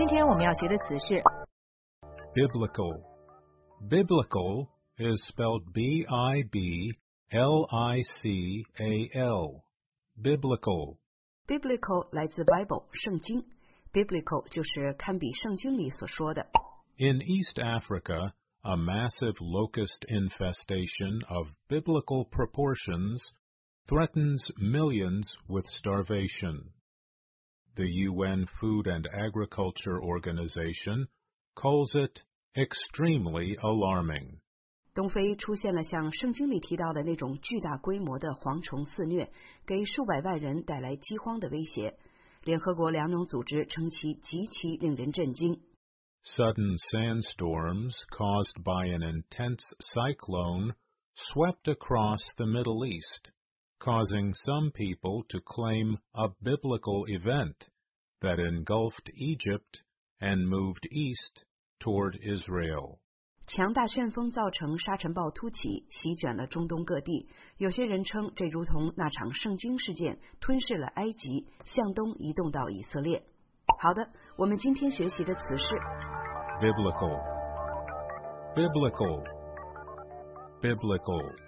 今天我们要学的词是 Biblical. Biblical is spelled B-I-B-L-I-C-A-L. Biblical. Biblical 来自 Bible 圣经 ，Biblical 就是堪比圣经里所说的。 In East Africa, a massive locust infestation of biblical proportions threatens millions with starvation. The UN Food and Agriculture Organization calls it extremely alarming. 东非出现了像圣经里提到的那种巨大规模的蝗虫肆虐，给数百万人带来饥荒的威胁。联合国粮农组织称其极其令人震惊。 Sudden sandstorms caused by an intense cyclone swept across the Middle East, causing some people to claim a biblical event that engulfed Egypt and moved east toward Israel. 强大旋风造成沙尘暴突起，席卷了中东各地。有些人称这如同那场圣经事件吞噬了埃及，向东移动到以色列。好的，我们今天学习的词是 Biblical. Biblical. Biblical.